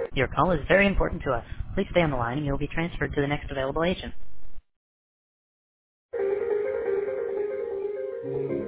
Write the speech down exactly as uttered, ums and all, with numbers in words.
Your call is very important to us. Please stay on the line and you will be transferred to the next available agent.